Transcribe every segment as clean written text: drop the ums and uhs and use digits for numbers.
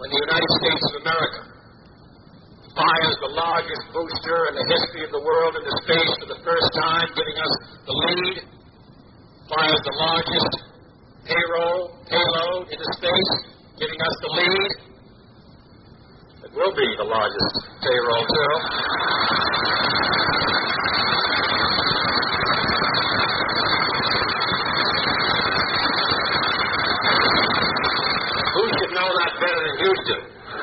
when the United States of America fires the largest booster in the history of the world into space for the first time, giving us the lead, fires the largest payload into space, giving us the lead. It will be the largest payroll, too. Who should know that better than Houston?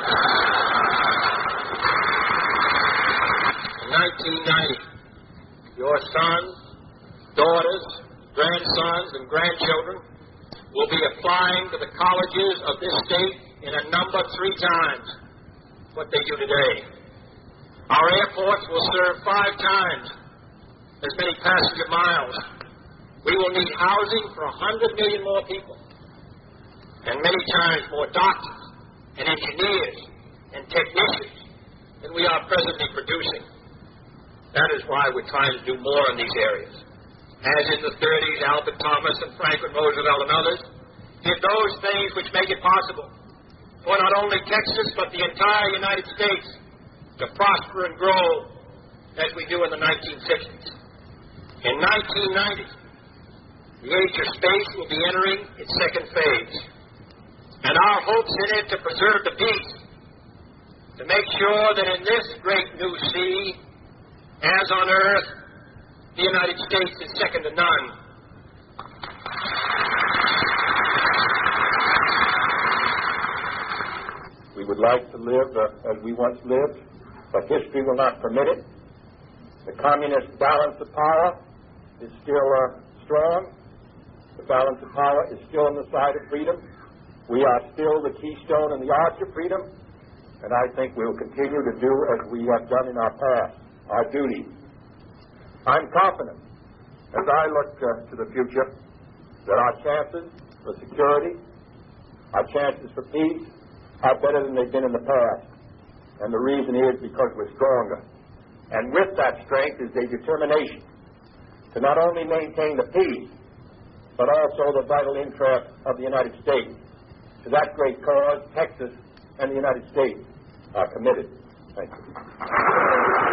In 1990, your sons, daughters, grandsons, and grandchildren will be applying to the colleges of this state in a number 3 times what they do today. Our airports will serve 5 times as many passenger miles. We will need housing for 100 million more people, and many times more doctors and engineers and technicians than we are presently producing. That is why we're trying to do more in these areas. As in the 30s, Albert Thomas and Franklin Roosevelt and others did those things which make it possible for not only Texas but the entire United States to prosper and grow as we do in the 1960s. In 1990, the age of space will be entering its second phase. And our hopes in it to preserve the peace, to make sure that in this great new sea, as on Earth, the United States is second to none. We would like to live as we once lived, but history will not permit it. The communist balance of power is still strong. The balance of power is still on the side of freedom. We are still the keystone and the arch of freedom, and I think we'll continue to do as we have done in our past, our duty. I'm confident, as I look to the future, that our chances for security, our chances for peace, are better than they've been in the past. And the reason is because we're stronger. And with that strength is a determination to not only maintain the peace, but also the vital interests of the United States. To that great cause, Texas and the United States are committed. Thank you.